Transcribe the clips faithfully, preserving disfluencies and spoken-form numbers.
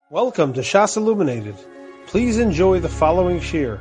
Welcome to Shas Illuminated. Please enjoy the following shir.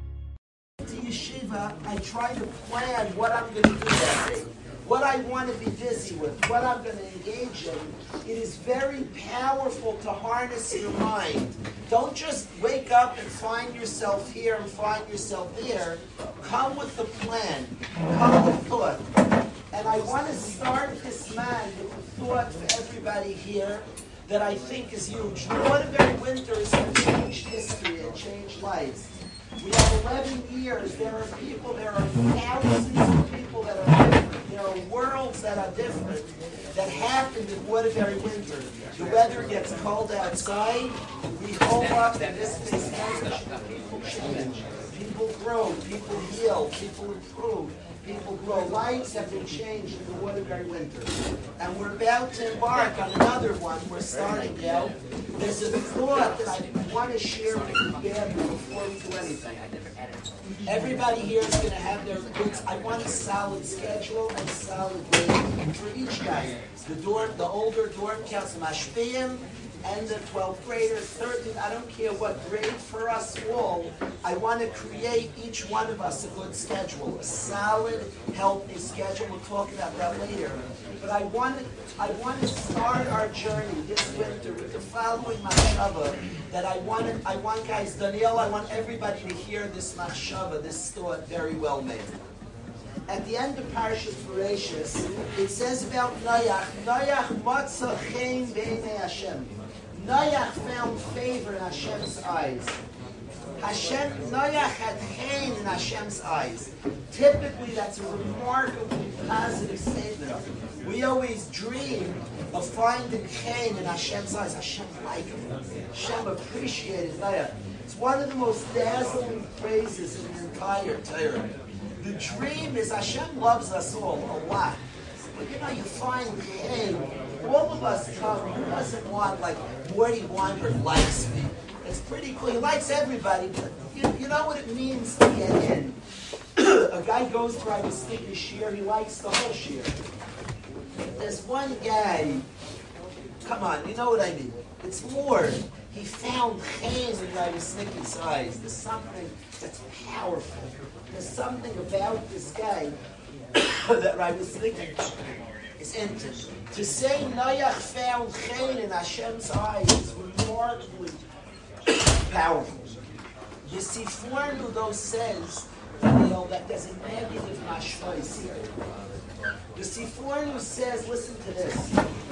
To yeshiva, I try to plan what I'm going to do that day, what I want to be busy with, what I'm going to engage in. It is very powerful to harness your mind. Don't just wake up and find yourself here and find yourself there. Come with a plan. Come with thought. And I want to start this man with a thought for everybody here that I think is huge. Waterbury Winters have changed history and changed lives. We have eleven years. There are people, there are thousands of people that are different. There are worlds that are different that happened in Waterbury Winter. The weather gets cold outside. We hold up in this base energy. People change. People grow. People heal. People improve. People grow. Lives have been changed in the Waterbury Winter. And we're about to embark on another one. We're starting now. There's a thought that I want to share with you before we do anything. Everybody here is going to have their books. I want a solid schedule and a solid day for each guy. The dorm, the older dorm counts, the mashpiyim, and the twelfth graders, thirteen, I don't care what grade, for us all, I want to create each one of us a good schedule, a solid, healthy schedule. We'll talk about that later. But I want to, I want to start our journey this winter with the following machshava that I want to, I want guys, Daniel, I want everybody to hear this machshava, this thought very well made. At the end of Parashas Bereshis, it says about Noach, Noach matza chen b'einei Hashem. Noach found favor in Hashem's eyes. Hashem, Noach had chen in Hashem's eyes. Typically, that's a remarkably positive statement. We always dream of finding chen in Hashem's eyes. Hashem liked him. Hashem appreciated Noach. It's one of the most dazzling phrases in the entire Torah. The dream is Hashem loves us all a lot. But you know, you find, hey, all of us come, who doesn't want, like, Morty Weinberg likes me. It's pretty cool. He likes everybody, but you, you know what it means to get in. A guy goes for I was thinking shear, he likes the whole shear. There's one guy, come on, you know what I mean. It's more. He found chen in Rabbi Snicky's eyes. There's something that's powerful. There's something about this guy that Rabbi Snicky is into. To say Noach found chen in Hashem's eyes is remarkably powerful. The Sifornu, though, says you know, that there's a negative mashlois here. The Sifornu says, listen to this,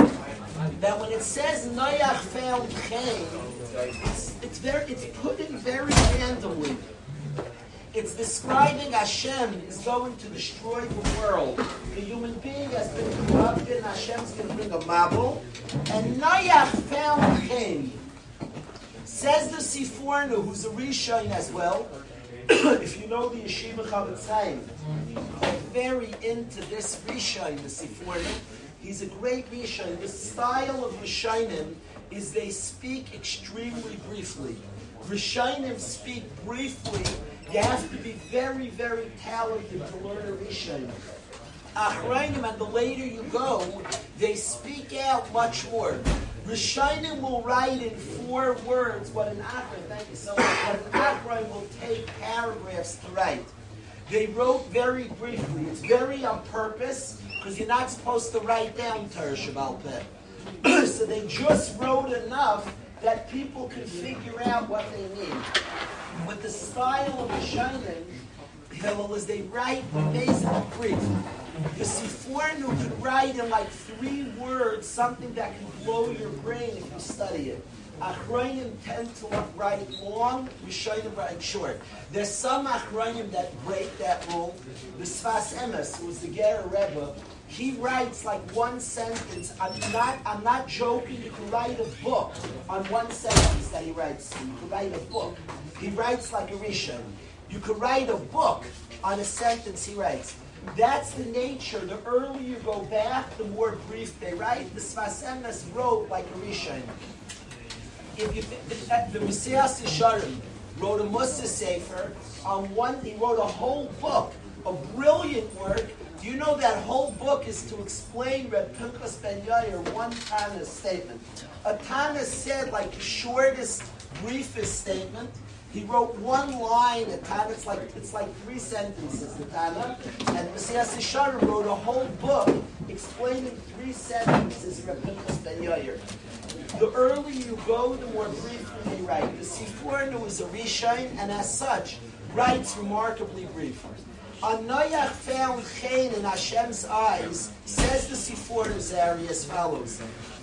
that when it says Noach found chen, it's, it's, very, it's put in very randomly. It's describing Hashem is going to destroy the world. The human being has been corrupted, and Hashem's going to bring a mabul. And Noach found chen. Says the Sifornu, who's a Rishon as well. If you know the Yeshiva Chavetz Chaim, they're very into this Rishon, the Sifornu. He's a great Rishon. The style of Rishonim is they speak extremely briefly. Rishonim speak briefly. You have to be very, very talented to learn a Rishon. Achrayim, and the later you go, they speak out much more. Rishonim will write in four words what an Achrayim, thank you so much, what an Achrayim will take paragraphs to write. They wrote very briefly. It's very on purpose, because you're not supposed to write down Torah Sheba'al Peh. So they just wrote enough that people can figure out what they need. With the style of Rishonim, Hillel, is they write basically brief. The Sifornu could write in like three words something that can blow your brain if you study it. Achrayim tend to write long, Rishonim write short. There's some Achrayim that break that rule. The Sfas Emes, who was the Ger Rebbe, he writes like one sentence. I'm not, I'm not joking. You can write a book on one sentence that he writes. You can write a book. He writes like a Rishon. You could write a book on a sentence he writes. That's the nature. The earlier you go back, the more brief they write. The Sfas Emes wrote like a Rishon. If you th- the Messias Yesharim wrote a Musa Sefer on one. He wrote a whole book, a brilliant work. You know that whole book is to explain Reb Pinchas Ben Yair one Tana's statement. A Tana said like the shortest, briefest statement. He wrote one line. A Tana, it's like it's like three sentences. The Tana and Mesilas Yesharim wrote a whole book explaining three sentences. Reb Pinchas Ben Yair. The earlier you go, the more briefly they write. The Sifornu is a Rishain, and as such, writes remarkably brief. On Noach found Chain in Hashem's eyes, says the Sifornu Zari as follows.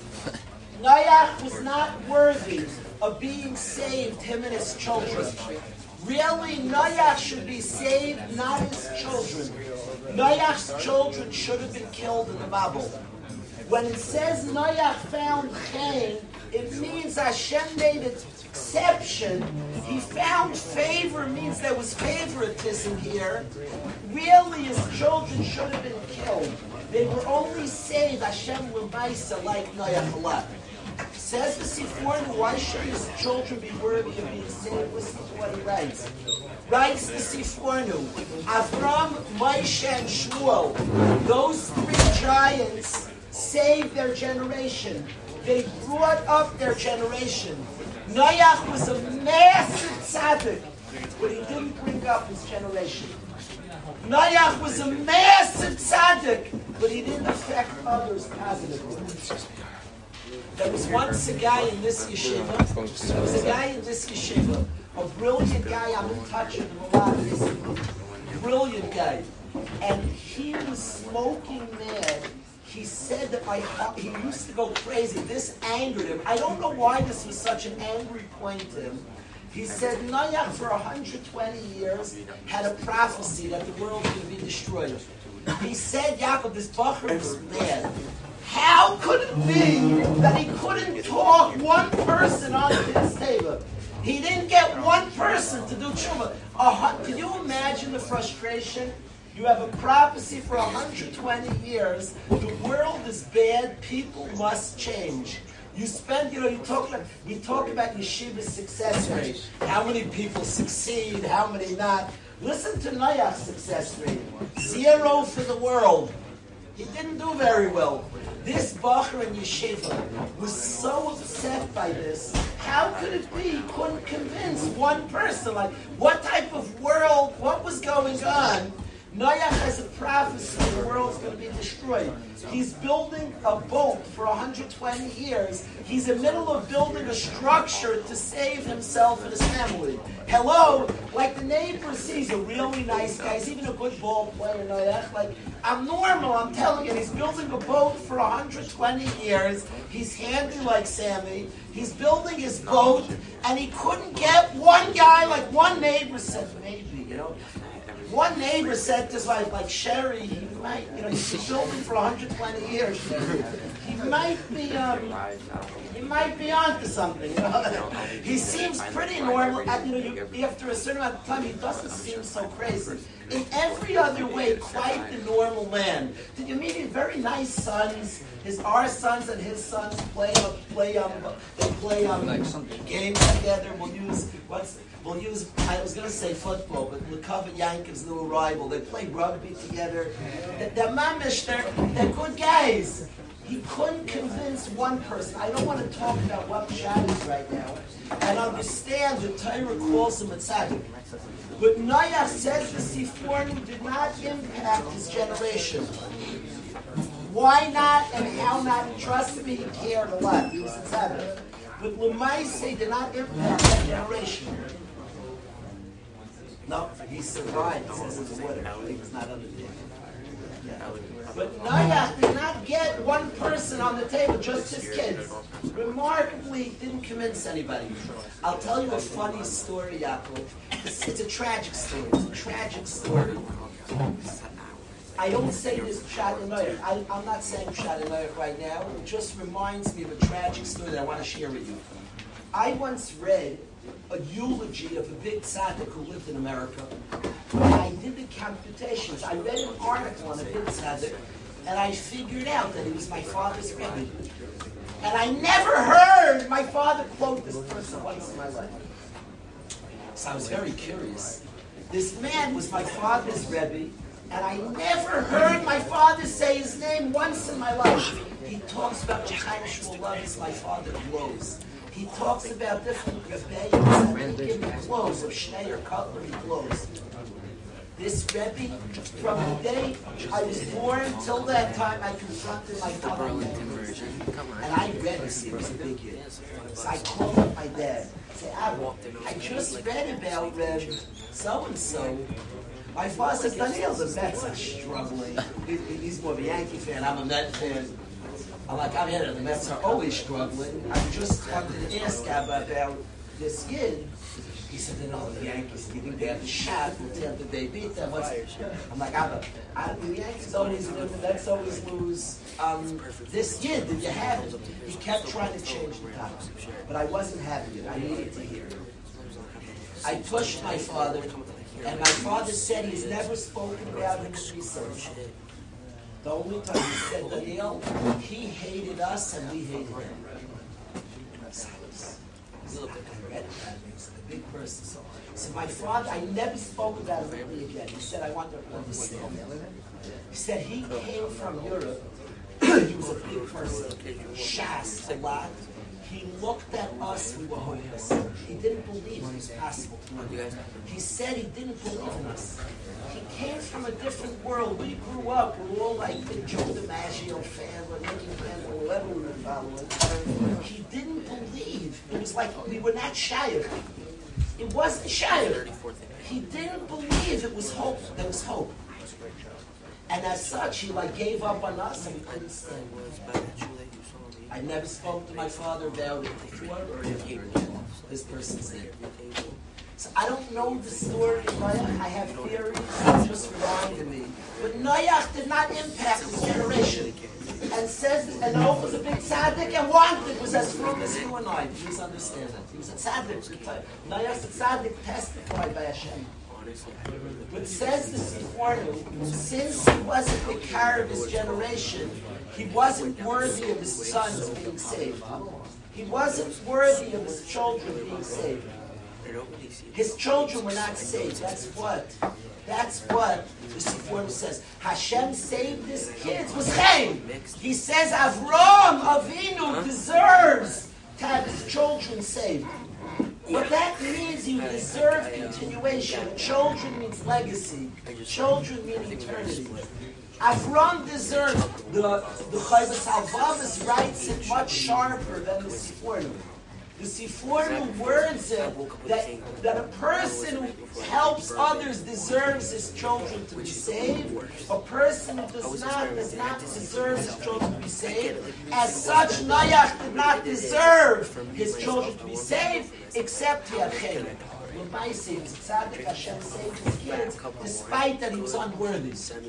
Noach was not worthy of being saved, him and his children. Really, Noach should be saved, not his children. Noach's children should have been killed in the Babel. When it says Noach found Chain, it means Hashem made an exception. He found favor, means there was favoritism here. Really, his children should have been killed. They were only saved, Hashem L'maisa, like Noach Allah. Says the Sifornu, why should his children be worthy of being saved? Listen to what he writes. Writes the Sifornu, Avram, Moshe, and Shmuel, those three giants saved their generation. They brought up their generation. Noach was a massive tzaddik, but he didn't bring up his generation. Noach was a massive tzaddik, but he didn't affect others positively. There was once a guy in this yeshiva, there was a guy in this yeshiva, a brilliant guy, I'm in touch with him a lot recently, brilliant guy, and he was smoking mad. He said that my heart, he used to go crazy. This angered him. I don't know why this was such an angry point to him. He said Noach for one hundred twenty years had a prophecy that the world was going to be destroyed. He said, Yaakov, this bacher was mad. How could it be that he couldn't talk one person onto his table? He didn't get one person to do tshuva. Uh, can you imagine the frustration? You have a prophecy for one hundred twenty years. The world is bad. People must change. You spend, you know, you talk about, we talk about yeshiva's success rate. How many people succeed? How many not? Listen to Noach's success rate. Zero for the world. He didn't do very well. This bacher in yeshiva was so upset by this. How could it be he couldn't convince one person? Like, what type of world, what was going on? Noach has a prophecy the world's going to be destroyed. He's building a boat for one hundred twenty years. He's in the middle of building a structure to save himself and his family. Hello? Like the neighbor sees a really nice guy. He's even a good ball player, Noach. Like, I'm normal, I'm telling you. He's building a boat for one hundred twenty years. He's handy like Sammy. He's building his boat, and he couldn't get one guy, like one neighbor said, maybe, you know. One neighbor said to his wife, like, Sherry, he might, you know, he's been building for one hundred twenty years. He might be, um, he might be onto something, you know. He seems pretty normal. And, you know, you, after a certain amount of time, he doesn't seem so crazy. In every other way, quite the normal man. Did you meet his very nice sons? His our sons and his sons play um, play um they play um games together. We'll use what's we'll use I was gonna say football, but Lukov and Yankov's new rival. They play rugby together. They're mamish, they're they're good guys. He couldn't convince one person. I don't want to talk about what Pshat is right now. And understand the Torah calls him a tzaddik. But Noach says the Sifornu did not impact his generation. Why not and how not? Trust me, he cared a lot. He was a tzaddik. But L'maiseh did not impact that generation. No, he survived. He says it's water. He was not under the yeah. But Noach did not get one person on the table, just his kids. Remarkably, didn't convince anybody. I'll tell you a funny story, Yaakov. It's, it's a tragic story. It's a tragic story. I don't say this Pshat in Noach. I, I'm not saying Pshat in Noach right now. It just reminds me of a tragic story that I want to share with you. I once read a eulogy of a big tzaddik who lived in America. And I did the computations. I read an article on a big tzaddik, and I figured out that he was my father's Rebbe. And I never heard my father quote this person once in my life. So I was very curious. This man was my father's Rebbe, And I never heard my father say his name once in my life. He talks about Chaim Shmuel Levis, my father blows. He talks about different rebellions and they give me clothes of Schneider cutlery clothes. This Rebbe, from the day I was born till that time, I confronted my father. And I read this, he was a big kid. So I called up my dad. I said, Abba, I just read about Reb so-and-so. My father says, Daniel, the Mets are struggling. He, he's more of a Yankee fan. I'm a Met fan. I'm like, I'm here. The Mets are always struggling. I just wanted to ask Abba about this kid. He said, no, the Yankees, you think they have a shot until they beat them? What's I'm like, Abba, I, the Yankees always win, the Mets always lose. Um, this year, did you have it? He kept trying to change the topic. But I wasn't having it. I needed to hear it. I pushed my father, and my father said he's never spoken about him in research. The only time he said, Daniel, he hated us and we hated him. I read that. He's a big person. So, so my father, I never spoke about him again. He said, I want to understand. He said he came from Europe. He was a big person. Shas, a lot. He looked at us, we were hopeless. He didn't believe it was possible. He said he didn't believe in us. He came from a different world. We grew up, we were all like the Joe DiMaggio fan, or Nicky fan, or whoever we were following. He didn't believe. It was like we were not Shayach. It wasn't Shayach. He didn't believe it was hope. There was hope. And as such, he like gave up on us and we couldn't stand it. I never spoke to my father about it before or after this person's name. So I don't know the story of Noach. I have theories. It just reminded me. But Noach did not impact his generation. And says, and Noach was a big tzaddik and wanted, was as frum as you and I. Please understand that. He was a tzaddik. Noach's a tzaddik testified by Hashem. But says the Sforno, since he wasn't the car of his generation, he wasn't worthy of his sons being saved. He wasn't worthy of his children being saved. His children were not saved. That's what. That's what the Sforno says. Hashem saved his kids with Chaim. He says Avram Avinu deserves to have his children saved. What that means, you deserve continuation. Children means legacy. Children mean eternity. Avram deserves. The the Chayvas Halvavis writes it much sharper than the Sforno. The Sforno words it that, that a person who helps others deserves his children to be saved. A person who does not does not deserve his children to be saved. As such, Noach did not deserve his children to be saved, except he had Chaim. L'maaseh, he was a tzaddik. Hashem saved his kids, despite that he was unworthy.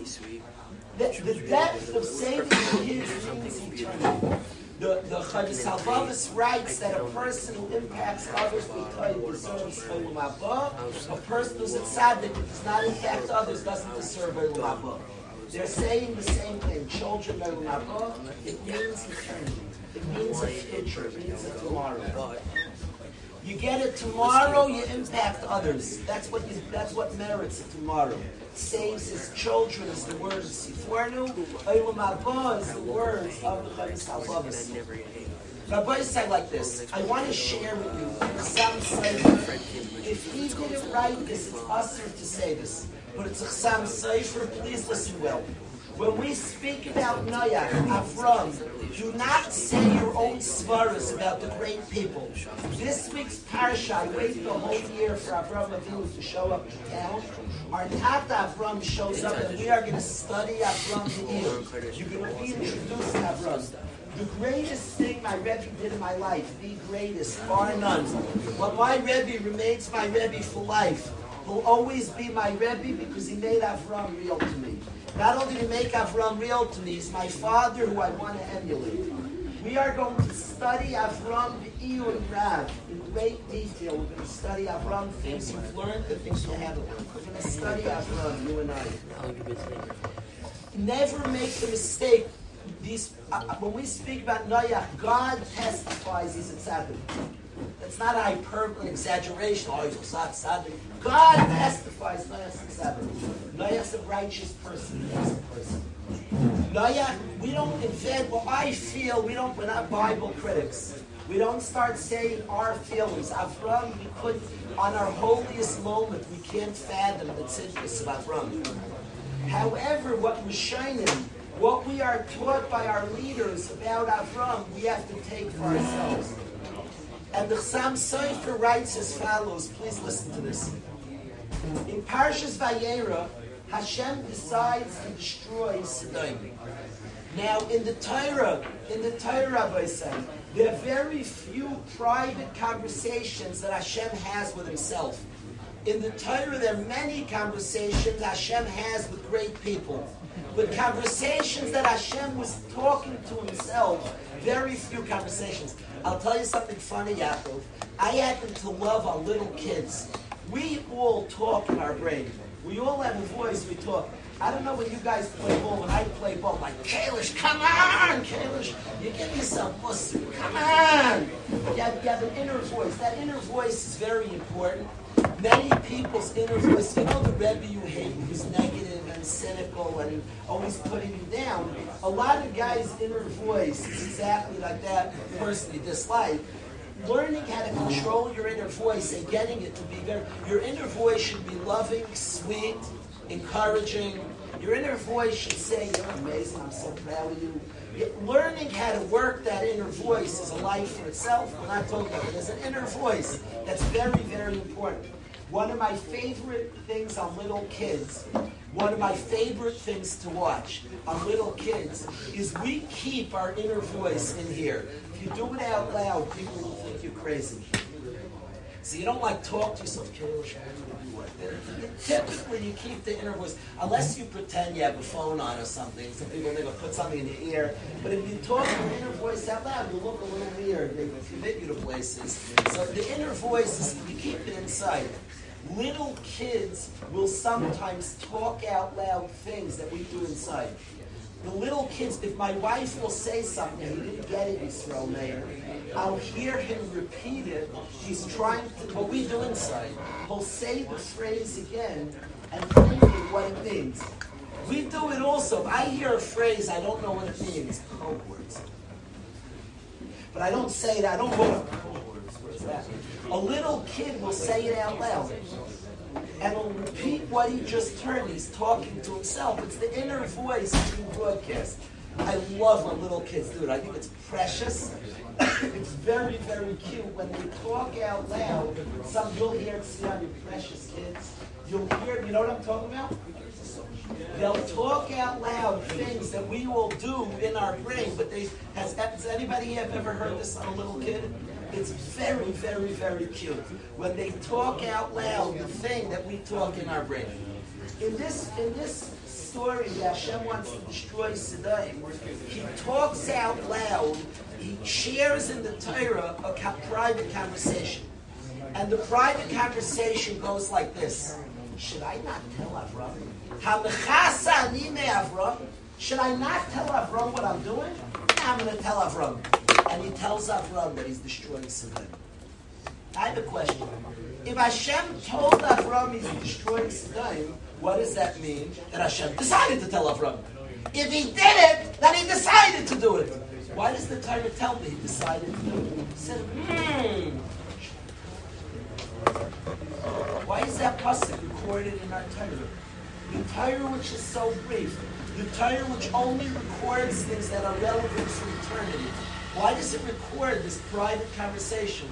The, the depth of saving the kids means eternity. The the Chayvas Halvavis writes that a person who impacts others deserves Olam Haba. A person who's a tzaddik who does not impact others doesn't deserve Olam Haba. They're saying the same thing. Children Olam Haba, it means eternity. It means a future. It means a tomorrow. You get it tomorrow, you impact others. That's what you, that's what merits it tomorrow. Saves his children is the word of Sforno. Olam Haba is the words of the Chayvas Halvavis. Rabbi said like this, I want to share with you some Sefer. If he didn't write this, it's usher to say this. But it's a Chasam Sefer, please listen well. When we speak about Noach, Avram, do not say your own svaras about the great people. This week's parsha, I wait the whole year for Avram Avinu to show up to town. Our Tata Avram shows up, and we are going to study Avram Me'ir. You're going to be introduced to Avram. The greatest thing my Rebbe did in my life, the greatest, bar none. When my Rebbe remains my Rebbe for life, will always be my Rebbe because he made Avram real to me. Not only to make Avram real to me, he's my father who I want to emulate. We are going to study Avram Be'iyun Rav in great detail. We're going to study Avram, things you've learned, the things you haven't learned. We're going to study Avram, you and I. Never make the mistake. These, uh, when we speak about Noach, God testifies he's a tzaddik. That's not a hyperbole, exaggeration. Oh, he's a tzaddik. God testifies Noach's a tzaddik. Noach's a righteous person. Noach's a person. Noach, we don't invent, well, I feel, we don't, we're not Bible critics. We don't start saying our feelings. Avram, we could, on our holiest moment, we can't fathom the tzidkus of Avram. However, what Rishonim, what we are taught by our leaders about Avram, we have to take for ourselves. And the Chassam Sofer writes as follows. Please listen to this. In Parshas Vayera, Hashem decides to destroy Sodom. Now, in the Torah, in the Torah, Rabbi said, there are very few private conversations that Hashem has with Himself. In the Torah, there are many conversations Hashem has with great people. But conversations that Hashem was talking to Himself, very few conversations. I'll tell you something funny, Yaakov. I happen to love our little kids. We all talk in our brain. We all have a voice, we talk. I don't know when you guys play ball. When I play ball, I'm like, Kalish, come on, Kalish. You give me some pussy. Come on. You have, you have an inner voice. That inner voice is very important. Many people's inner voice, you know the Rebbe you hate, who's negative and cynical and always putting you down. A lot of guys' inner voice is exactly like that person you dislike. Learning how to control your inner voice and getting it to be very, your inner voice should be loving, sweet, encouraging. Your inner voice should say, you're amazing, I'm so proud of you. Learning how to work that inner voice is a life for itself. We're not talking about it. There's an inner voice that's very, very important. One of my favorite things on little kids, one of my favorite things to watch on little kids is we keep our inner voice in here. If you do it out loud, people will think you're crazy. So you don't like talk to yourself, typically you keep the inner voice, unless you pretend you have a phone on or something. Some people are going to put something in your ear. But if you talk your inner voice out loud, you look a little weird. They commit you to places. So the inner voice, is, you keep it inside. Little kids will sometimes talk out loud things that we do inside. The little kids, if my wife will say something, he didn't get it, Yisrael Meir, I'll hear him repeat it. He's trying to, what we do inside, he'll say the phrase again and thinking what it means. We do it also. If I hear a phrase, I don't know what it means. Code words. But I don't say it, I don't go to code words. What's that? A little kid will say it out loud. And will repeat what he just heard. He's talking to himself. It's the inner voice being broadcast. I love when little kids do it. I think it's precious. It's very, very cute. When they talk out loud, some you'll hear it, see on your precious kids. You'll hear, you know what I'm talking about? They'll talk out loud things that we will do in our brain, but they has, has anybody have ever heard this on a little kid? It's very, very, very cute. When they talk out loud the thing that we talk in our brain. In this in this story that Hashem wants to destroy Sodom, he talks out loud, he shares in the Torah a co- private conversation. And the private conversation goes like this. Should I not tell Avram? Hamechasa ani me Avram? Should I not tell Avram what I'm doing? I'm going to tell Avram. And he tells Avram that he's destroying Sodom. I have a question. If Hashem told Avram he's destroying Sodom, what does that mean? That Hashem decided to tell Avram. If he did it, then he decided to do it. Why does the Torah tell me he decided to do it? He said, hmm. Why is that pasuk recorded in our Torah? The Torah which is so brief. The Torah which only records things that are relevant for eternity. Why does it record this private conversation?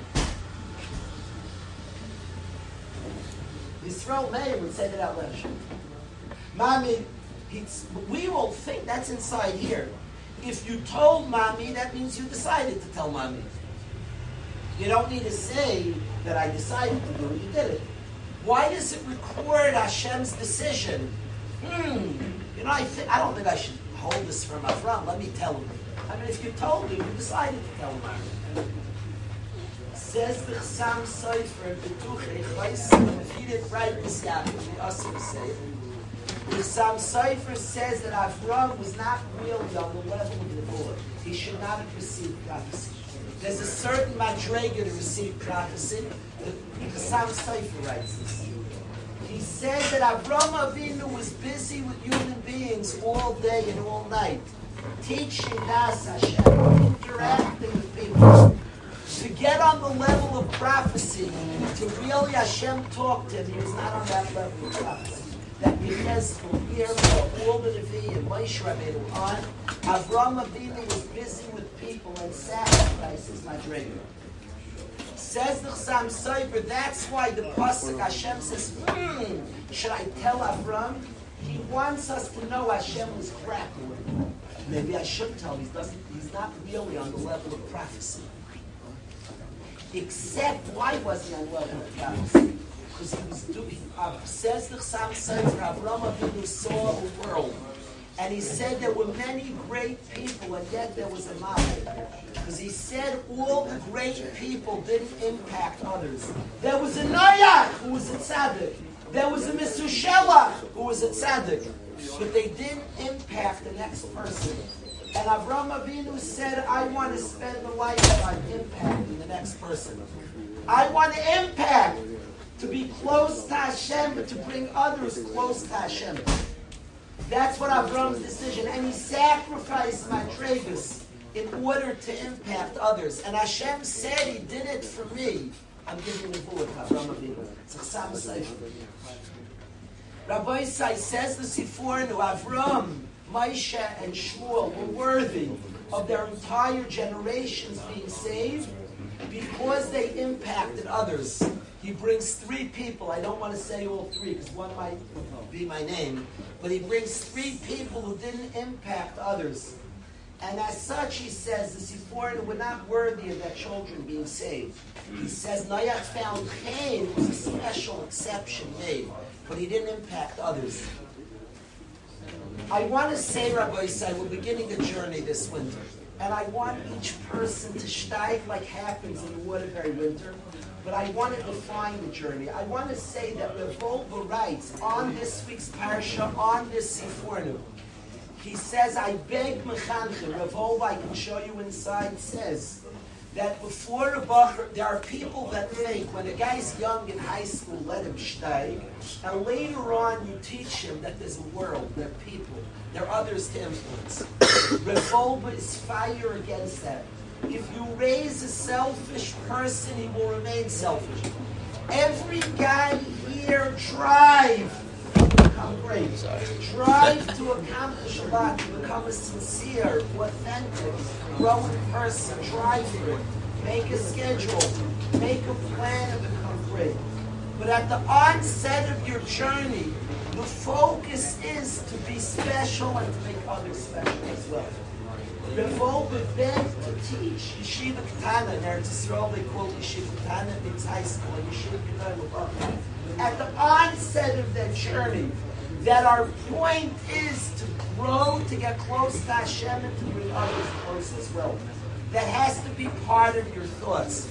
Yisrael Meir would say that out loud. Mommy, he's, we will think that's inside here. If you told Mommy, that means you decided to tell Mommy. You don't need to say that I decided to do it, you did it. Why does it record Hashem's decision? Hmm, you know, I, th- I don't think I should hold this from Avram. Let me tell him. I mean, if you told him, you decided to tell him. Says the Chassam Sofer, Betuchei Chaysim, if he didn't write this Yaakov, we also say it. The Chassam Sofer says that Avram was not really on the level of the Lord. He should not have received prophecy. There's a certain madrega to receive prophecy. The Chassam Sofer writes this. He said that Avraham Avinu was busy with human beings all day and all night, teaching Das Hashem, interacting with people. To get on the level of prophecy, to really Hashem talk to him, he was not on that level of prophecy. That Yechezkel, Yirmiyah, all the Nevi'im, Moshe Rabbeinu on, Avraham Avinu was busy with people and sacrifices, madrega. Says the Chassam Sofer, that's why the Pasuk Hashem says, hmm, should I tell Avraham? He wants us to know Hashem was cracking with him. Maybe I should tell him, he doesn't, he's not really on the level of prophecy. Except, why was he on the level of prophecy? Because he was doing, uh, says the Chassam Sofer, Avraham Avinu saw a world. And he said there were many great people, and yet there was a maved. Because he said all the great people didn't impact others. There was a Noach who was a tzaddik. There was a Mesushelach who was a tzaddik. But they didn't impact the next person. And Avraham Avinu said, I want to spend the life on impacting the next person. I want to impact, to be close to Hashem, but to bring others close to Hashem. That's what Avraham's decision. And he sacrificed madregas in order to impact others. And Hashem said, he did it for me. I'm giving the bullet to Avraham Avinu. It's a Chassam Sofer. Rabbi Isai says the Sifornu, Avram, Moshe, and Shmuel were worthy of their entire generations being saved because they impacted others. He brings three people. I don't want to say all three because one might be my name. But he brings three people who didn't impact others. And as such, he says, the Sifornu were not worthy of their children being saved. He says, Noach found Cain was a special exception made, but he didn't impact others. I want to say, Rabbi Isai, we're beginning a journey this winter. And I want each person to steig like happens in the Waterbury winter. But I want to define the journey. I want to say that Revolva writes on this week's parsha, on this Sifornu. He says, I beg Mechanche, Revolva, I can show you inside, says that before the Bacher, there are people that think when a guy's young in high school, let him steig, and later on you teach him that there's a world, there are people, there are others to influence. Revolva is fire against that. If you raise a selfish person, he will remain selfish. Every guy here drive to become great. Drive to accomplish a lot, to become a sincere, authentic, growing person. Drive for it. Make a schedule. Make a plan to become great. But at the onset of your journey, the focus is to be special and to make others special as well. Revolva begged to teach Yeshiva Ketana in Eretz Yisrael. They call it Yeshiva Ketana, it's high school, and Yeshiva Ketana. At the onset of their journey, that our point is to grow, to get close to Hashem, and to bring others close as well. That has to be part of your thoughts.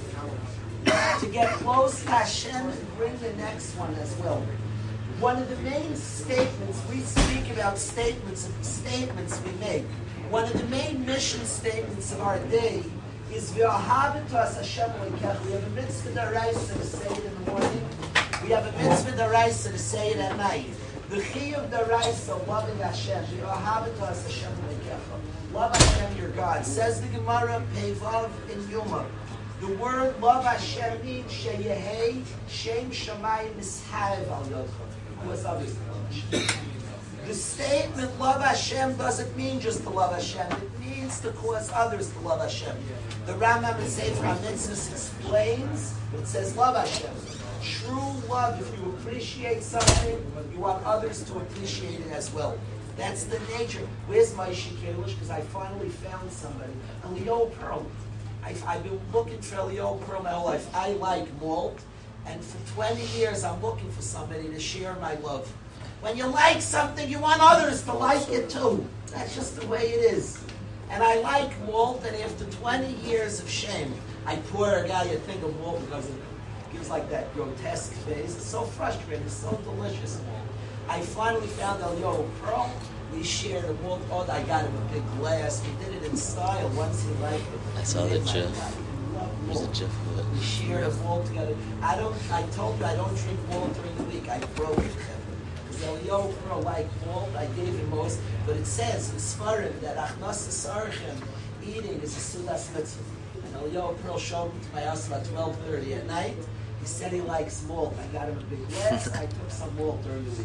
To get close to Hashem and bring the next one as well. One of the main statements, we speak about statements and statements we make. One of the main mission statements of our day is V'ahavit us Hashem Elokecha. We have a mitzvah d'oraisa to say it in the morning. We have a mitzvah d'oraisa to say it at night. The chiyuv d'oraisa, loving Hashem. V'ahavit us Hashem Elokecha. Love Hashem, your God. Says the Gemara, Pevav in Yuma. The word love Hashem means sheyehei shem shamayim mishav al yodcha. What's others to love Hashem? The statement, love Hashem, doesn't mean just to love Hashem. It means to cause others to love Hashem. The Rambam in Sefer HaMitzvos explains, it says, love Hashem. True love, if you appreciate something, you want others to appreciate it as well. That's the nature. Where's my Shikelish? Because I finally found somebody. Elio Pearl. I've, I've been looking for Elio Pearl my whole life. I like malt, and for twenty years I'm looking for somebody to share my love. When you like something, you want others to like it too. That's just the way it is. And I like malt, and after twenty years of shame, I pour a guy a thing of malt because it gives like that grotesque face. It's so frustrating. It's so delicious. I finally found Elio Pearl. We shared a malt. Oh, I got him a big glass. He did it in style once he liked it. I saw the gif. malt. We share a malt together. I don't. I told you I don't drink malt during the week. I broke it. Because Eliyahu Pearl liked malt. I gave him most. But it says in Sfarim that Achnas Sarchem eating is a Sudas Mitzvah. And Eliyahu Pearl showed me to my house about twelve thirty at night. He said he likes malt. I got him a big glass. I took some malt during the week.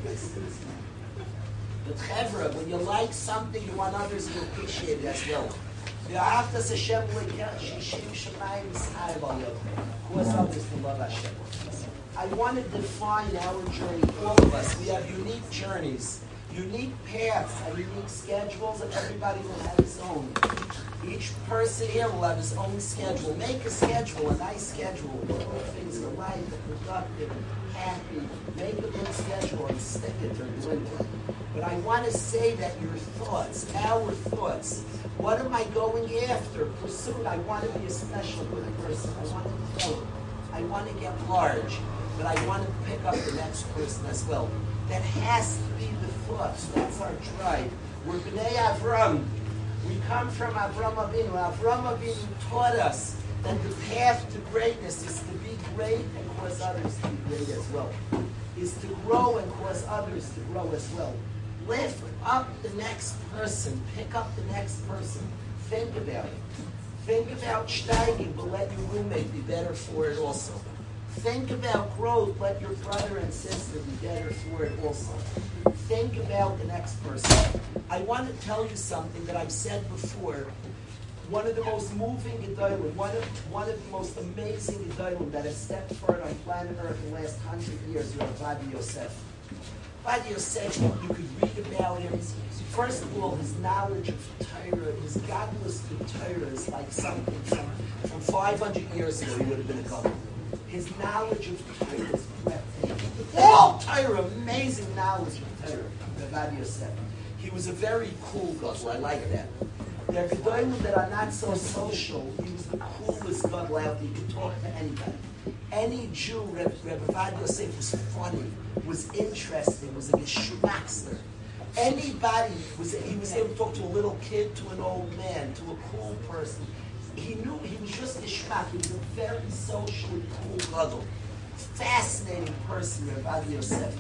But Chevra, when you like something, you want others to appreciate it as well. Cause others to love Hashem. I want to define our journey, all of us. We have unique journeys, unique paths, and unique schedules, and everybody will have his own. Each person here will have his own schedule. Make a schedule, a nice schedule. Put things in life, productive, happy. Make a good schedule and stick it during winter. But I want to say that your thoughts, our thoughts, what am I going after? Pursuit. I want to be a special good person. I want to grow. I want to get large. But I want to pick up the next person as well. That has to be the thoughts. That's our drive. We're B'nai Avram. We come from Avram Avinu. Avram Avinu taught us that the path to greatness is to be great and cause others to be great as well. Is to grow and cause others to grow as well. Lift up the next person. Pick up the next person. Think about it. Think about steiging, but let your roommate be better for it also. Think about growth. Let your brother and sister be better for it also. Think about the next person. I want to tell you something that I've said before. One of the most moving Gedolim, one of, one of the most amazing Gedolim that has stepped forward on planet Earth in the last hundred years, Rav Ovadia Yosef. Ovadia Yosef, you could read about him. First of all, his knowledge of Torah, his godless to Torah is like something from, from five hundred years ago he would have been a couple. His knowledge of Torah is breathtaking. All Torah, amazing knowledge of Torah, Rav Ovadia Yosef. He was a very cool guy, I like that. There are Gedolim that are not so social. He was the coolest gadol out there. He could talk to anybody. Any Jew, Reb Ovadia Yosef, was funny, was interesting, was a geschmackster. Anybody, was he was able to talk to a little kid, to an old man, to a cool person. He knew he was just geschmack. He was a very socially cool gadol. Fascinating person, Reb Ovadia Yosef.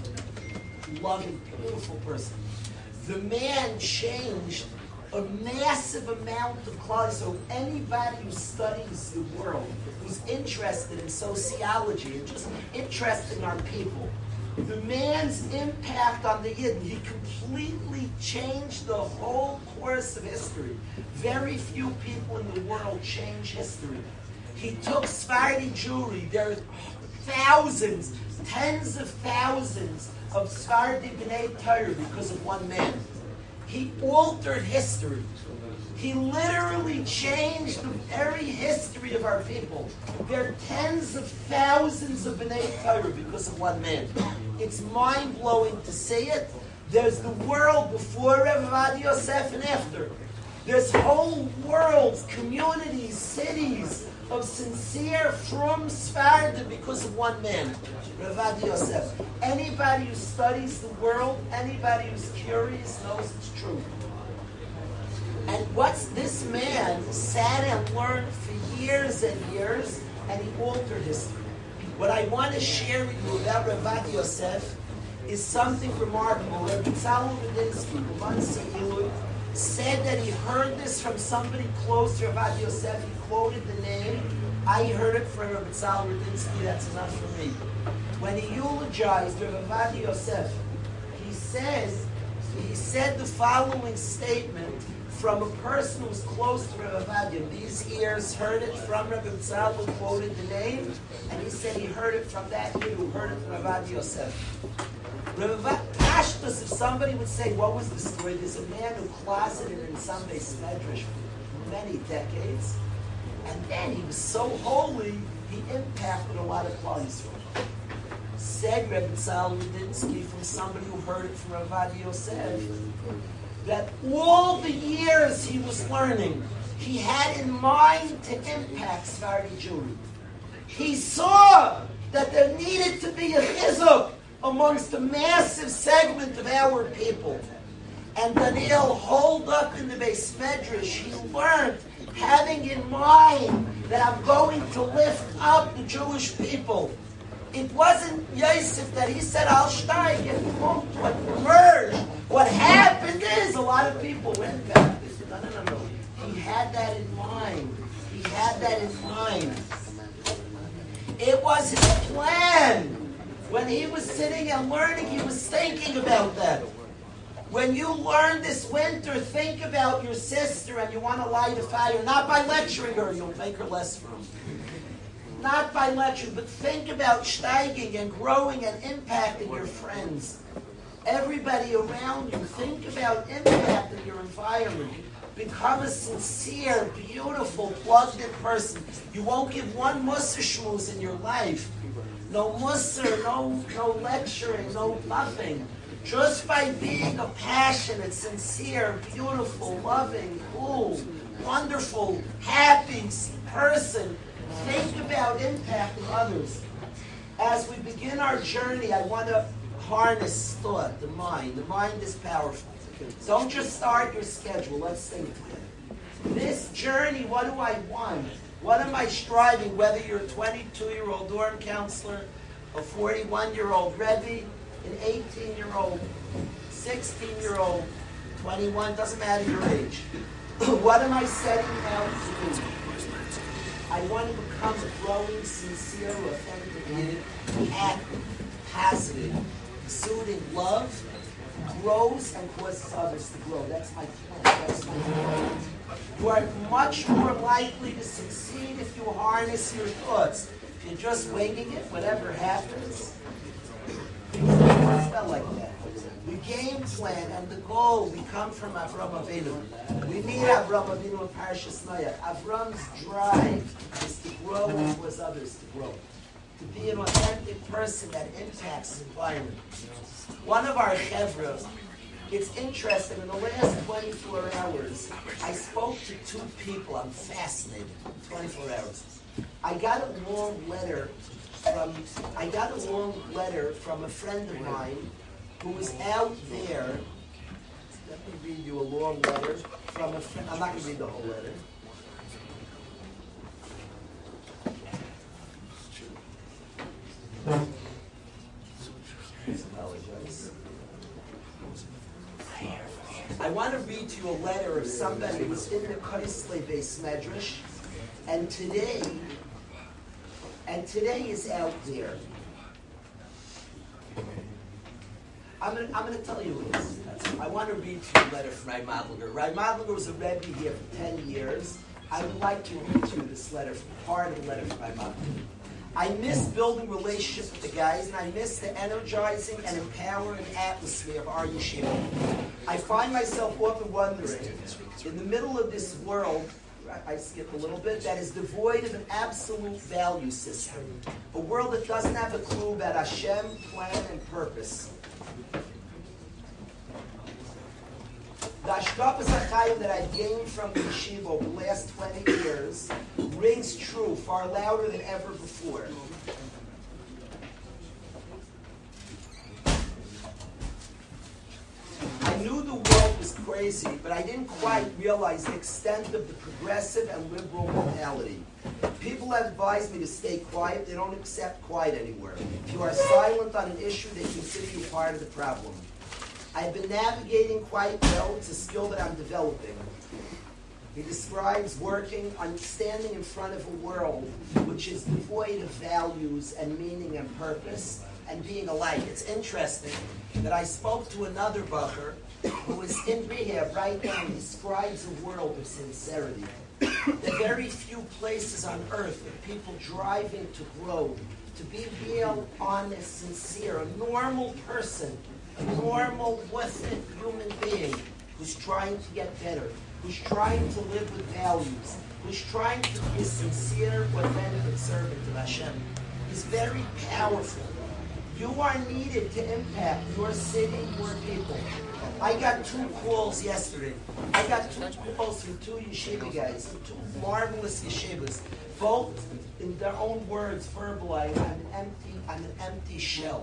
Loving, beautiful person. The man changed a massive amount of clothing. So anybody who studies the world, who's interested in sociology and just interested in our people, the man's impact on the Yidden, he completely changed the whole course of history. Very few people in the world change history. He took Sephardi Jewry. There are thousands, tens of thousands of Sephardi B'nai Torah because of one man. He altered history. He literally changed the very history of our people. There are tens of thousands of B'nai Torah because of one man. It's mind-blowing to see it. There's the world before Rav Ovadia Yosef and after. There's whole worlds, communities, cities of sincere, from Sephardim because of one man, Rav Ovadia Yosef. Anybody who studies the world, anybody who's curious knows it's true. And what's this man sat and learned for years and years, and he altered history. What I want to share with you about Rav Ovadia Yosef is something remarkable. Rav Tzalmud Rudinsky, said that he heard this from somebody close to Rav Ovadia Yosef. He quoted the name. I heard it from Rav Tzalmud Rudinsky. That's enough for me. When he eulogized Rav Ovadia Yosef, he says, he said the following statement from a person who was close to Rav Ovadia. These ears heard it from Rav Tzalmud, who quoted the name, and he said he heard it from that ear who heard it from Rav Ovadia Yosef. Rav Pashtus, if somebody would say, what was the story? There's a man who closeted in some base medrash for many decades, and then he was so holy, he impacted a lot of Klal Yisrael. Said Rebbe Tzalmud Rudinsky from somebody who heard it from Rav Ovadia Yosef, that all the years he was learning, he had in mind to impact Sephardi Jewry. He saw that there needed to be a chizuk amongst a massive segment of our people. And Daniel holed up in the Beis Medrash. He learned, having in mind that I'm going to lift up the Jewish people. It wasn't Yosef that he said, I'll steig, and boom, what emerged. What happened is a lot of people went back. They said, no, no, no, no. He had that in mind. He had that in mind. It was his plan. When he was sitting and learning, he was thinking about that. When you learn this winter, think about your sister and you want to light a fire, not by lecturing her, you'll make her less firm. Not by lecturing, but think about steiging and growing and impacting your friends. Everybody around you, think about impacting your environment. Become a sincere, beautiful, plugged-in person. You won't give one mussar schmooze in your life. No mussar, no, no lecturing, no nothing. Just by being a passionate, sincere, beautiful, loving, cool, wonderful, happy person, think about impacting others. As we begin our journey, I want to harness thought, the mind. The mind is powerful. Don't just start your schedule. Let's think together. This journey, what do I want? What am I striving? Whether you're a twenty-two-year-old dorm counselor, a forty-one-year-old Rebbe, an eighteen-year-old, sixteen-year-old, twenty-one, doesn't matter your age. What am I setting out to do? I want to become a growing, sincere, authentic being, active, positive, exuding love, grows and causes others to grow. That's my plan. That's my plan. You are much more likely to succeed if you harness your thoughts. If you're just winging it, whatever happens, it's not like that. The game plan and the goal, we come from Avram Avinu. We meet Avram Avinu in Parshas Noach. Avram's drive is to grow and cause others to grow. To be an authentic person that impacts his environment. One of our chevra, it's interesting, in the last twenty-four hours, I spoke to two people. I'm fascinated. twenty-four hours. I got a long letter from, I got a long letter from a friend of mine who was out there. Let me read you a long letter from a friend. I'm not going to read the whole letter. Apologize. I want to read to you a letter of somebody who was in the Koisle Beis Medrash, and today, and today is out there. I'm going I'm to tell you who it is. I want to read to you a letter from Ray Madliger. Ray Madliger was a Rebbe here for ten years. I would like to read to you this letter, part of the letter from Ray Madliger. I miss building relationships with the guys, and I miss the energizing and empowering atmosphere of our yeshiva. I find myself often wondering, in the middle of this world, I skip a little bit, that is devoid of an absolute value system, a world that doesn't have a clue about Hashem, plan, and purpose. The Ashkapas HaChaim that I've gained from the yeshiva over the last twenty years rings true far louder than ever before. I knew the world was crazy, but I didn't quite realize the extent of the progressive and liberal mentality. People have advised me to stay quiet. They don't accept quiet anywhere. If you are silent on an issue, they consider you part of the problem. I've been navigating quite well. It's a skill that I'm developing. He describes working on standing in front of a world which is devoid of values and meaning and purpose and being alike. It's interesting that I spoke to another bacher who is in rehab right now and describes a world of sincerity. There are very few places on earth that people driving to grow, to be real, honest, sincere, a normal person, a normal, worth-it human being who's trying to get better, who's trying to live with values, who's trying to be a sincere, authentic servant of Hashem. Is very powerful. You are needed to impact your city, your people. I got two calls yesterday. I got two calls from two yeshiva guys, two marvelous yeshivas, both in their own words verbalized, I'm an empty, I'm an empty shell.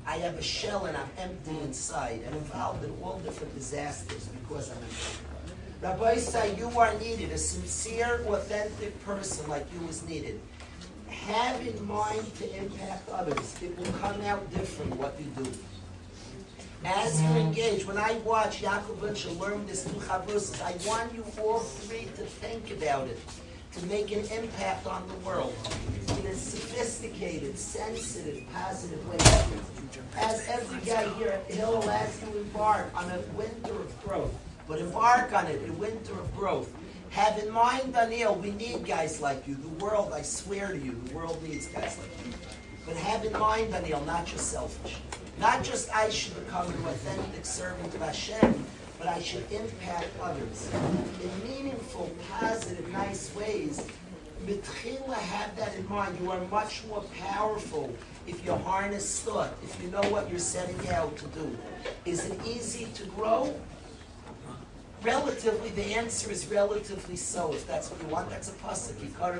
I have a shell and I'm empty inside and involved in all different disasters because I'm empty. Rabbi say you are needed. A sincere, authentic person like you is needed. Have in mind to impact others. It will come out different what you do. As you engage, when I watch Yaakov Winchell learn this two chavrusas, I want you all three to think about it, to make an impact on the world in a sophisticated, sensitive, positive way. As every guy here at the Hill, as you embark on a winter of growth, but embark on it, a winter of growth. Have in mind, Daniel, we need guys like you. The world, I swear to you, the world needs guys like you. But have in mind, Daniel, not just selfish. Not just I should become an authentic servant of Hashem, but I should impact others in meaningful, positive, nice ways. Mitchila, have that in mind. You are much more powerful if you harness thought, if you know what you're setting out to do. Is it easy to grow? Relatively, the answer is relatively so. If that's what you want, that's a pasuk.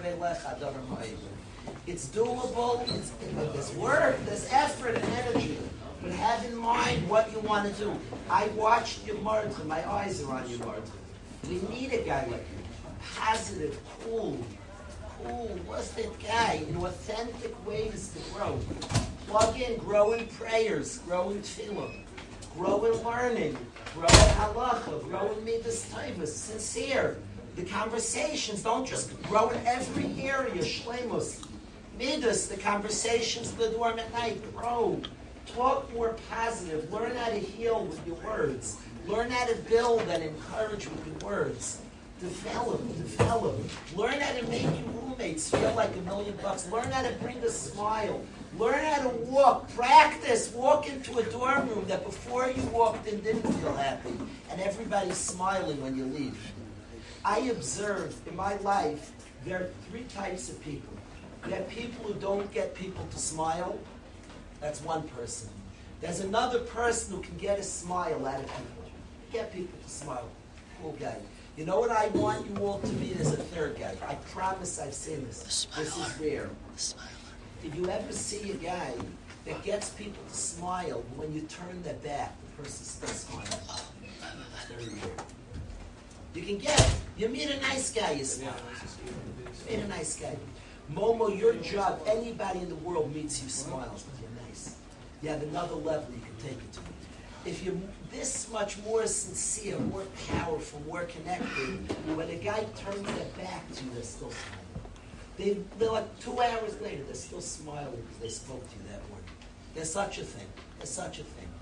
It's doable. It's, there's work, there's effort and energy. But have in mind what you want to do. I watched your Martin. My eyes are on you, Martin. We need a guy like you. Positive, cool, cool, what's that guy? In authentic ways to grow. Plug in, grow in prayers, grow in tefillah, grow in learning, grow in halacha, grow in midas tovos, sincere. The conversations, don't just grow in every area, shleimus. Midas, the conversations, the dorm at night, grow. Talk more positive. Learn how to heal with your words. Learn how to build and encourage with your words. Develop, develop. Learn how to make your roommates feel like a million bucks. Learn how to bring a smile. Learn how to walk. Practice. Walk into a dorm room that before you walked in didn't feel happy. And everybody's smiling when you leave. I observed in my life there are three types of people. You have people who don't get people to smile. That's one person. There's another person who can get a smile out of people. Get people to smile. Cool guy. You know what I want you all to be as a third guy? I promise I've seen this. This is rare. Did you ever see a guy that gets people to smile, but when you turn their back, the person still smiles? Very rare. You can get it. You meet a nice guy, you smile. Meet a nice guy. Momo, your job, anybody in the world meets you, smiles. You're nice. You have another level you can take it to. If you're this much more sincere, more powerful, more connected, when a guy turns their back to you, they're still smiling. They, they're like two hours later, they're still smiling because they spoke to you that morning. There's such a thing. There's such a thing.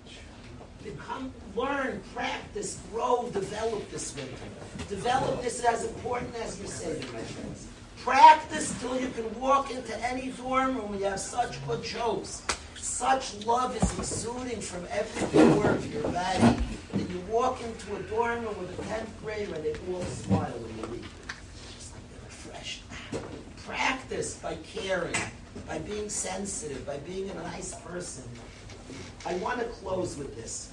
Become, learn, practice, grow, develop this winter. Develop this as important as you're saving, my friends. Practice till you can walk into any dorm room and you have such good jokes. Such love is exuding from every pore of your body that you walk into a dorm room with a tenth grader and they all smile when you leave. Just like they're refreshed. Practice by caring, by being sensitive, by being a nice person. I want to close with this.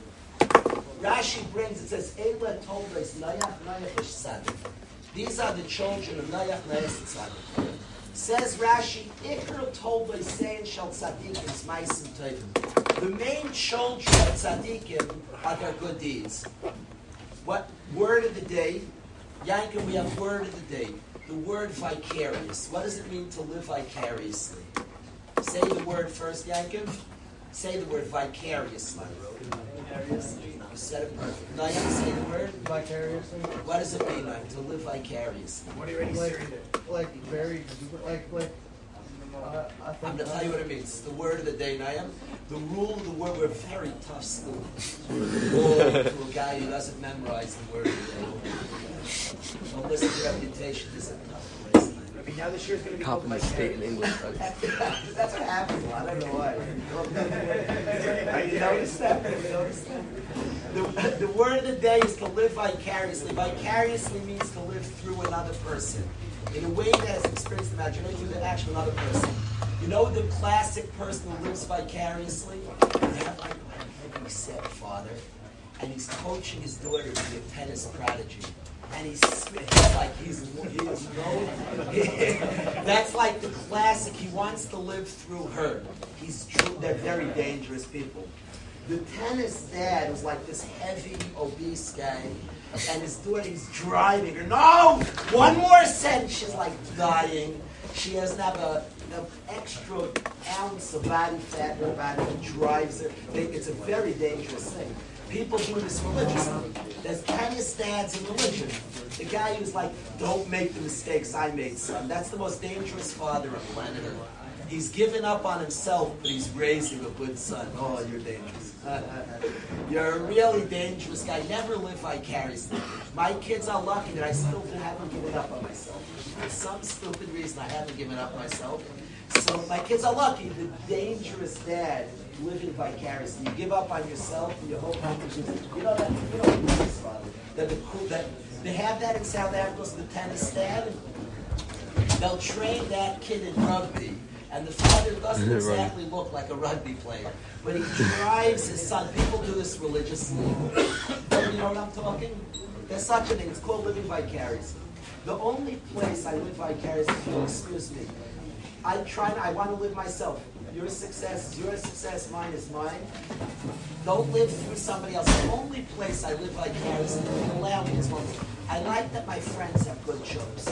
Rashi brings, it says, Eila Toldos Nayach Nayach Ish Tzadik. These are the children of Nayach Nayach Tzadik. Says Rashi, Ikar Toldos Sein Shal Tzadikim Maisim Tovim. The main children of Tzadikim are their good deeds. What word of the day? Yankim, we have word of the day. The word vicarious. What does it mean to live vicariously? Say the word first, Yankim. Say the word vicariously. Vicariously. You said it perfect. Now you have to say the word. Vicariously. What does it mean, like, to live vicariously? What are you ready like, to like very, like, like, uh, I think I'm going to tell you what it means. The word of the day, Nayam. The rule of the word, we're very tough school. To a guy who doesn't memorize the word of the day. Don't listen to reputation. This is a tough place. I mean, now this year's going to be Top of my state in English. That's what happens. I don't know why. You notice that? You notice that? The, the word of the day is to live vicariously. Vicariously means to live through another person. In a way that has experienced imagination with the action of another person. You know the classic person who lives vicariously? You have like a heavy set father, and he's coaching his daughter to be a tennis prodigy. and he's, he's like he's he's no. That's like the classic. He wants to live through her. He's true. They're very dangerous people. The tennis dad was like this heavy, obese guy, and his daughter, he's driving her. No, one more cent. She's like dying. She doesn't have a, an extra ounce of body fat in her body. He drives her. They, it's a very dangerous thing. People do this religiously. There's tennis dads in religion. The guy who's like, don't make the mistakes I made, son. That's the most dangerous father on planet Earth. He's given up on himself, but he's raising a good son. Oh, you're dangerous. You're a really dangerous guy. Never live vicariously. My kids are lucky that I still haven't given up on myself. For some stupid reason, I haven't given up myself. So my kids are lucky. The dangerous dad living vicariously. You give up on yourself, and you hope you you know that you don't do this, father. That the cool that they have that in South Africa. So the tennis dad, they'll train that kid in rugby. And the father doesn't exactly look like a rugby player, but he drives his son. People do this religiously. You know what I'm talking? There's such a thing. It's called living vicariously. The only place I live vicariously, if you'll excuse me, I try. I want to live myself. Your success is your success. Mine is mine. Don't live through somebody else. The only place I live vicariously, allow me as well. I like that my friends have good jokes.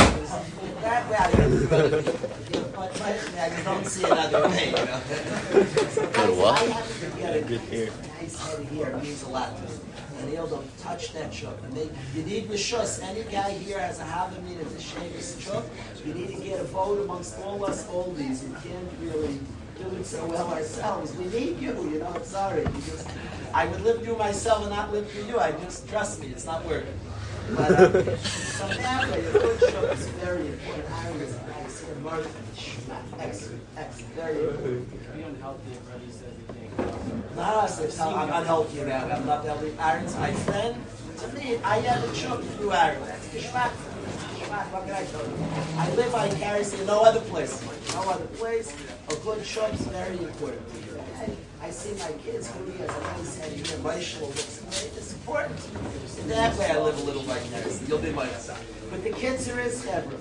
That way I live through other people. You know, but, but I don't see another day, you know. So guys, I happen to get a nice head here. It means a lot to me. And he'll don't touch that chuk. And they, you need rishus. Any guy here has a havamina to shave his chuk. You need to get a vote amongst all us oldies who can't really do it so well ourselves. We need you, you know. I'm sorry. You just, I would live through myself and not live through you. I just trust me. It's not working. But um, so that way, the good chuk is very important. Iron is nice here. Martin, excellent, excellent, very important. Be unhealthy if Rebbe says he can't. Not us, it's how I'm unhealthy now. I'm not healthy. Aaron's my friend. To me, I have a chuk through Aaron. That's geschmack. Geschmack, what can I tell you? I live vicariously in no other place. No other place. A good chuk is very important. And I see my kids, Rudy has a nice head here. Michael looks great. It's important. In that way, I live a little vicariously. You'll be my son. But the kids are his Hebron.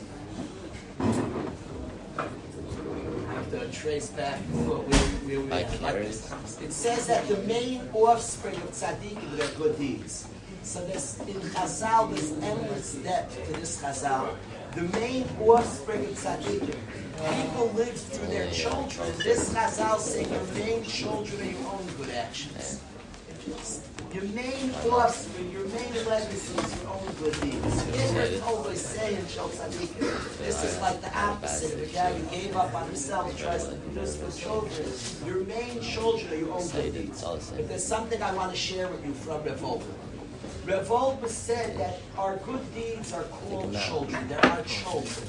To trace back where we, we like this. It says that the main offspring of tzaddikim are good deeds. So there's, in Chazal, there's endless depth to this Chazal. The main offspring of tzaddikim, people live through their children. This Chazal saying your main children are your own good actions. Your main offspring, your main legacy is your own good deeds. People always say in Shel Tzaddikim, this is like the opposite. The guy who gave up on himself tries to produce good children. Your main children are your own good deeds. But there's something I want to share with you from Rav Olber. Rav Olber said that our good deeds are called children. They're our children.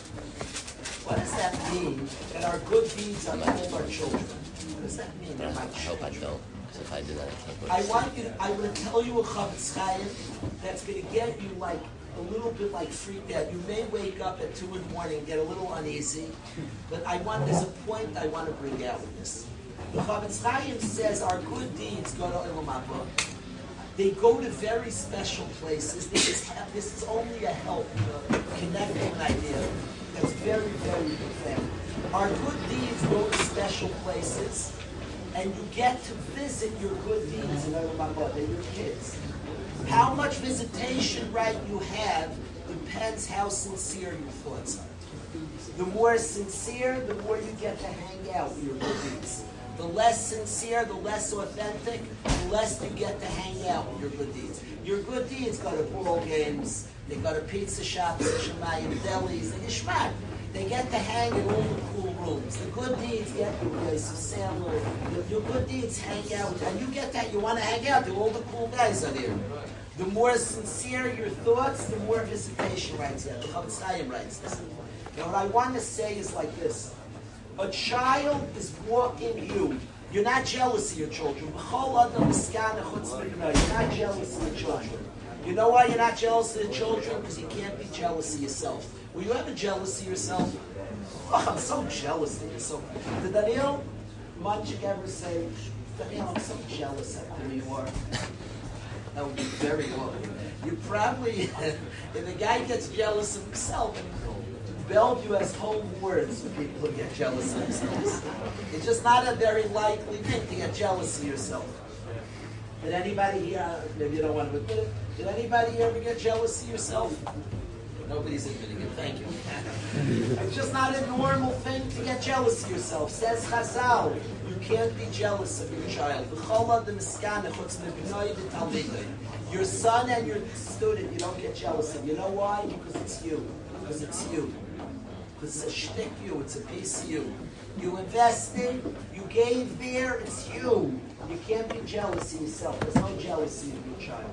What does that mean, that our good deeds are called our children? What does that mean, they're my children? I hope I don't. So if I do that, I can't go I to want you to, I'm going to tell you a Chavetz Chaim that's going to get you like a little bit like freaked out. You may wake up at two in the morning and get a little uneasy, but I want, there's a point I want to bring out with this. The Chavetz Chaim says our good deeds go to Olam Haba. They go to very special places. This is, this is only a help to connect to an idea that's very, very profound. Our good deeds go to special places, and you get to visit your good deeds in Olam Haba. They're your kids. How much visitation right you have depends how sincere your thoughts are. The more sincere, the more you get to hang out with your good deeds. The less sincere, the less authentic, the less you get to hang out with your good deeds. Your good deeds go to ball games, they go to pizza shops, Shemayim delis, they geschmack. They get to hang in all the cool rooms. The good deeds get to Yosef Sandler. Your good deeds hang out, and you get that. You want to hang out. All the cool guys are there. The more sincere your thoughts, the more visitation rights you have. The Chavetz Chaim writes this. Now, what I want to say is like this: a child is walking you. You're not jealous of your children. You're not jealous of your children. You know why you're not jealous of the children? Because you can't be jealous of yourself. Were you ever jealous of yourself? Oh, I'm so jealous of yourself. Did Daniel Munchik ever say, Daniel, I'm so jealous of who you are? That would be very low. You probably, if a guy gets jealous of himself, Bellevue has whole words for people who get jealous of themselves. It's just not a very likely thing to get jealous of yourself. Did anybody here, maybe you don't want to admit it, did anybody here ever get jealous of yourself? Nobody's admitting it, thank you. It's just not a normal thing to get jealous of yourself. Says Chazal, you can't be jealous of your child. Your son and your student, you don't get jealous of. You know why? Because it's you. Because it's you. Because it's a shtick you, it's a piece of you. You invested, you gave there, it's you. You can't be jealous of yourself. There's no jealousy of your child.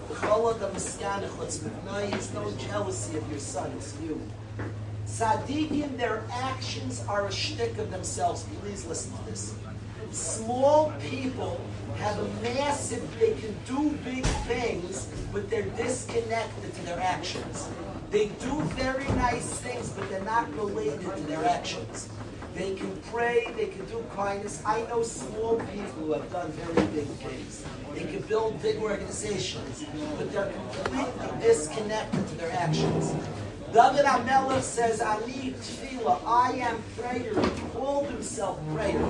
There's no jealousy of your son, it's you. Tzaddikim, their actions are a shtick of themselves. Please listen to this. Small people have a massive, they can do big things, but they're disconnected to their actions. They do very nice things, but they're not related to their actions. They can pray, they can do kindness. I know small people who have done very big things. They can build big organizations, but they're completely disconnected to their actions. David HaMelech says, Ani Tefillah, I am prayer. He called himself prayer.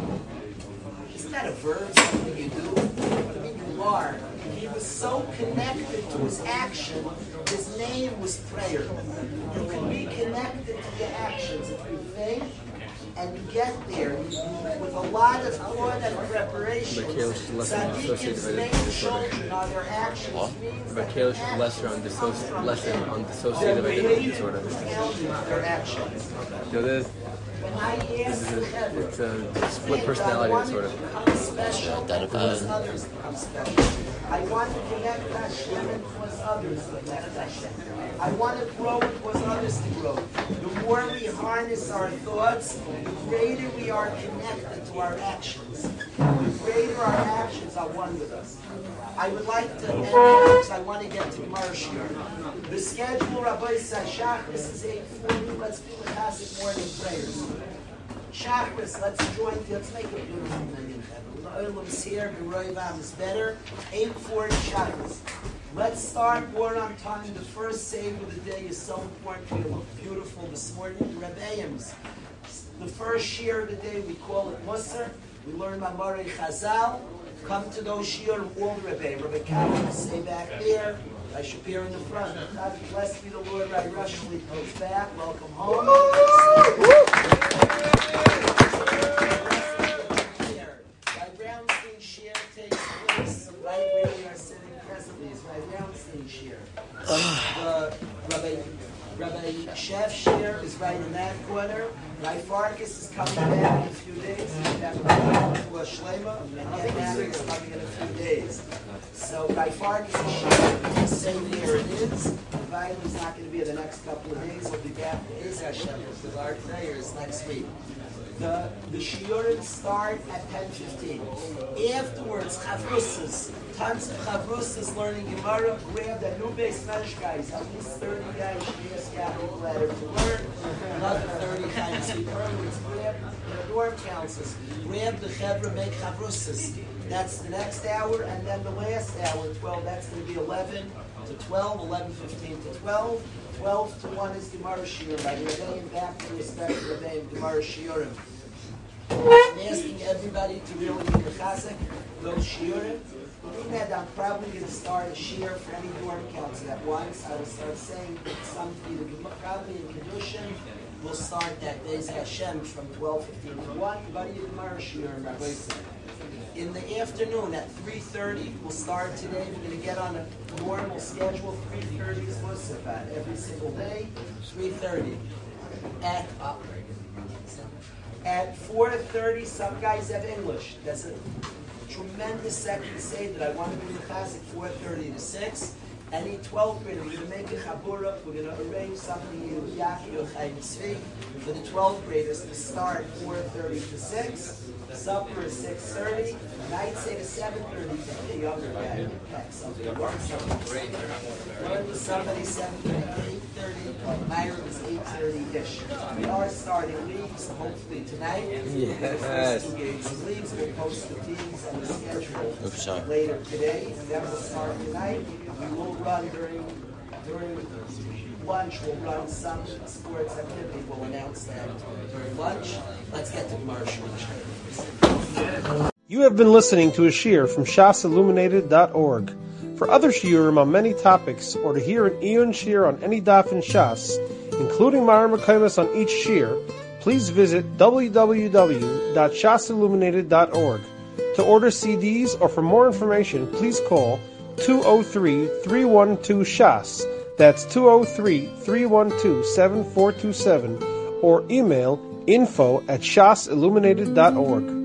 Isn't that a verb, something you do? I mean, you are. He was so connected to his action, his name was prayer. You can be connected to your actions if you think and you get there with a lot of thought and preparation. Tzaddikim's main children are their actions. What? Means But that Kale's their lesson on actions dissoci- come lesson from on their dissociative identity behavior disorder. is their actions. So this, When I ask the Heather, it's a split personality disorder. become special, Identify. cause others become special. I want to connect to Hashem and cause others to connect to Hashem. I want to grow and cause others to grow. The more we harness our thoughts, the greater we are connected to our actions. The greater our actions are one with us. I would like to end because I want to get to Gemara Shiur. The schedule, Rabbi Sashach, this is eight forty. Let's do the classic morning prayers. Chakras, let's join, let's make a beautiful minyan. Olam's here, Beroivam is better. eight forty chakras. Let's start more on time. The first save of the day is so important. We look beautiful this morning. The Rebbeim's. The first shir of the day, we call it Musar. We learn Mamare Chazal. Come to those shir, all the Rebbeim. Rabbi Kavah will say back there. I should be here in the front. God bless me, the Lord. I rushly goes back. Welcome home. My Brownstein share takes place right where we are sitting presently. It's my Brownstein share. The Rabbi, Rabbi Chef share is right in that corner. Rabbi Farkas is coming back in a few days. He's back to a Shlema. And Rabbi Matter is coming in a few days. So Rabbi Farkas is share. Same here it is. Rabbi is not going to be here the next couple of days. We'll be back to Is Hashem with our prayers next week. The, the shiurim start at ten fifteen. Afterwards, chavrusas, tons of chavrusas learning Gemara. Grab the new base mesh guys. At least thirty guys should be a scaffold ladder to learn. Another thirty guys who learn. Grab the dorm councils. Grab the chevra, make chavrusas. That's the next hour, and then the last hour, twelve. That's going to be eleven to twelve, eleven fifteen to twelve. twelve to one is Gemara Shiurim. By the Rebbeim, back to respect the Rebbeim, Gemara Shiurim. I'm asking everybody to really be mechazek those Shiurim. I'm probably going to start a shir for any dorm council at once. I will start saying something, probably in Kedushin. We'll start at Beis Hashem from twelve fifteen to one. Everybody in Gemara Shiurim, Rabbi said. In the afternoon at three thirty, we'll start today. We're going to get on a normal schedule. three thirty is Musaf at every single day. three thirty. At, uh, at four thirty, some guys have English. That's a tremendous second to say that I want to be in the class at four thirty to six. Any twelfth grader, we're going to make a chabura. We're going to arrange something in Yaki or Chaim Tzvi for the twelfth graders to start four thirty to six. Supper is six thirty. Night Seder seven thirty for the younger guy. Somebody seven thirty, eight thirty. Myra is eight thirty-ish. We are starting leagues, hopefully tonight. Yes. The first two games of leagues. We'll post the teams and the schedule Oops, sorry. later today. And then we'll start tonight. We will run during during lunch. We'll run some sports activity. We'll announce that during lunch. Let's get to the marshal. You have been listening to a shiur from shas illuminated dot org. For other shiurim on many topics, or to hear an Iyun shiur on any daf in Shas, including Mara Mekaymas on each shiur, please visit w w w dot shas illuminated dot org. To order C Ds or for more information, please call two oh three, three one two, shas. That's two oh three, three one two, seven four two seven, or email info at shas illuminated dot org.